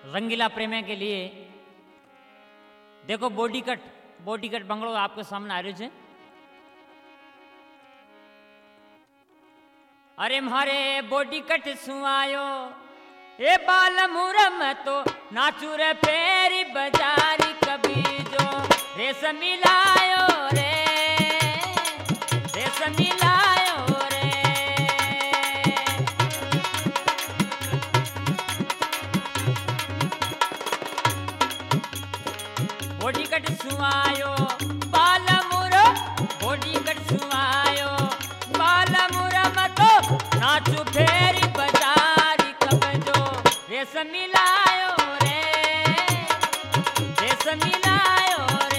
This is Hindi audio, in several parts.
रंगीला प्रेम के लिए देखो बॉडी कट बंगलो आपके सामने आ रहे छे। अरे मारे बॉडी कट सुआयो ए बाल मुरम तो नाचू रे फेरी बजारी कभी जो रेस मिलायो रे रेस मिलायो रे बॉडी कट सुआयो बाल मुरम बॉडी कट सुआयो बाल मुरम तो नाचू फेरी बजारी कभी जो रेस मिलायो रे रेस मिलायो रे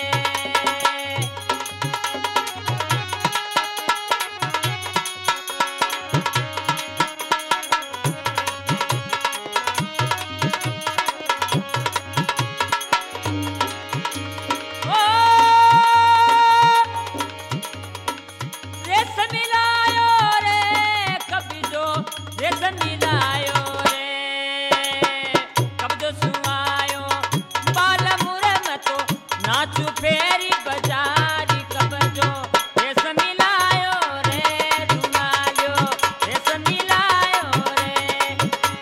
ओ रेस मिलायो रे कभी जो रेस मिलायो नाचू फेरी बजारी कबजो रेस मिलायो रे रुमालियो रेस मिलायो रे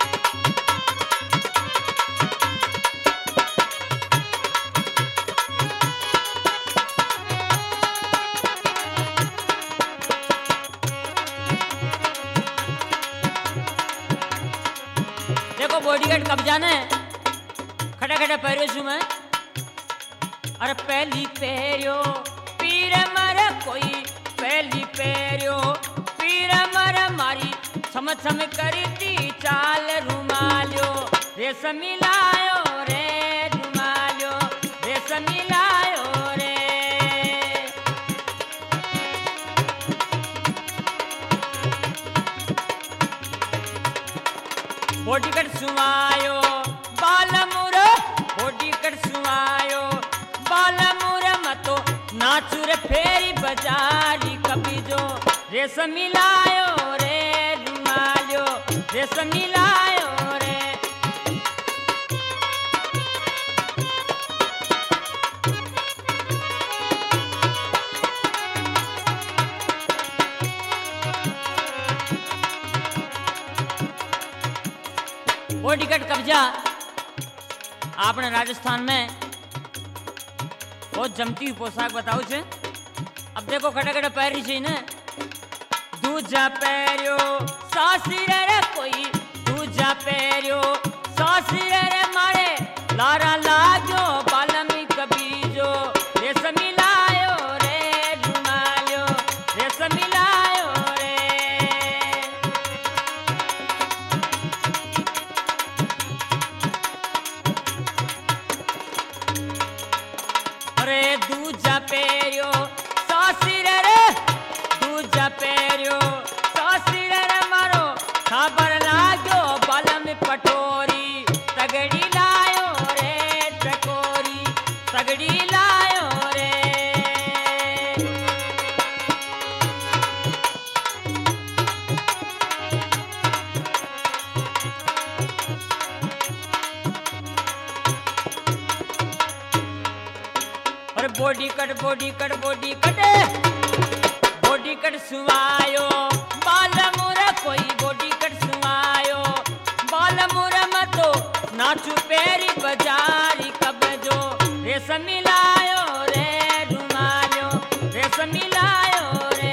देखो बॉडीगार्ड कब जाना है खड़ा खड़ा पैरों छू मैं अरे पहली पैरियो पीर मर कोई पहली पैरियो पीर मर मारी सम करी थी चाल रुमालियो रेस मिलायो रे रुमालियो रेस मिलायो रे बॉडी कट सुआयो बाल मुरो बॉडी कट सुआयो बाल मुरम तो नाचू रे फेरी बजारी कभी जो रेस मिलायो रे रुमालियो रेस मिलायो रे बॉडीगार्ड कब्जा आपने राजस्थान में बहुत जमती हुई पोशाक बताऊ छे। अब देखो खड़े खड़े पैरी छे ने दूजा पैरियो सासी रे कोई दूजा पैरियो सासी रे मारे लारा लाग्यो बालमी कभी जो रेस मिलायो रे रुमालियो रेस मिलायो रे अरे दूजा पेरियो सासी रे दूजा पेरियो सासी रे मारो खबर लाग्यो बालम पटोरी तगड़ी लायो रे टकोरी तगड़ी लायो रे और बॉडी कट बॉडी कट सुआयो बाल मुरा कोई बॉडी कट सुआयो बाल मुरा मतो नाचू पेरी बजारी कब जो रेस मिलायो रे रुमालियो रेस मिलायो रे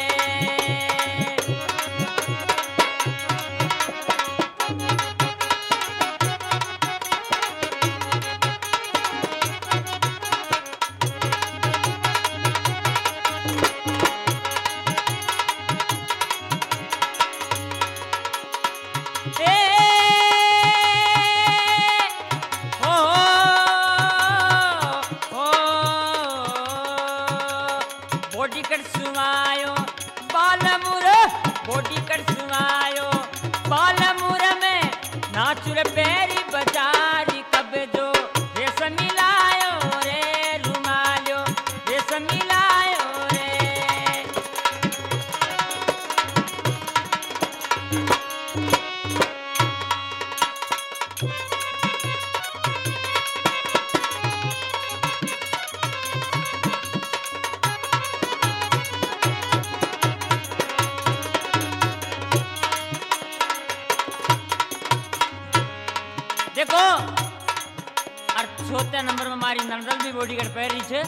बॉडी कट सुआयो बाल मुर बॉडी कट सुआयो बाल मुर में नाचू रे पेरी बजारी कब जो रेस मिलायो रे रुमालियो रेस मिलायो रे पैरियो और चौथे नंबर में मारी नंदल भी बॉडीगार्ड पैरी छे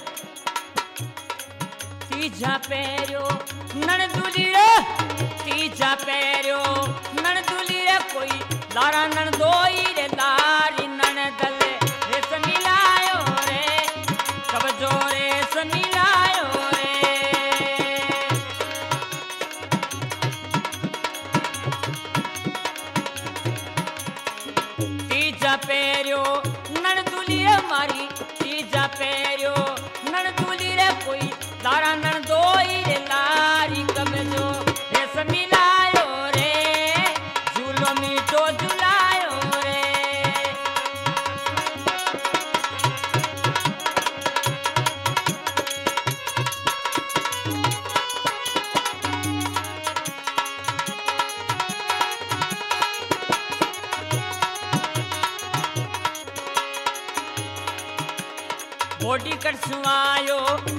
तीजा पैरियो ननदुली रे तीजा पैरियो ननदुली रे कोई लारा ननदोई रे लारी ननदल रे समिलायो रे कब जोरे समिलायो रे तीजा पैरियो ननदुली रे मारी तीजा पैरियो ननदुली रे कोई लारा ननदोई रे लारी कब जो रे समिलायो रे झूलो मीठो झुलायो रे बॉडी कर सुआयो